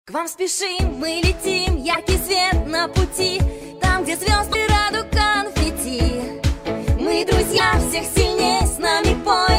К вам спешим, мы летим, яркий свет на пути, там, где звезды, радуг, конфетти. Мы друзья, всех сильнее, с нами пой.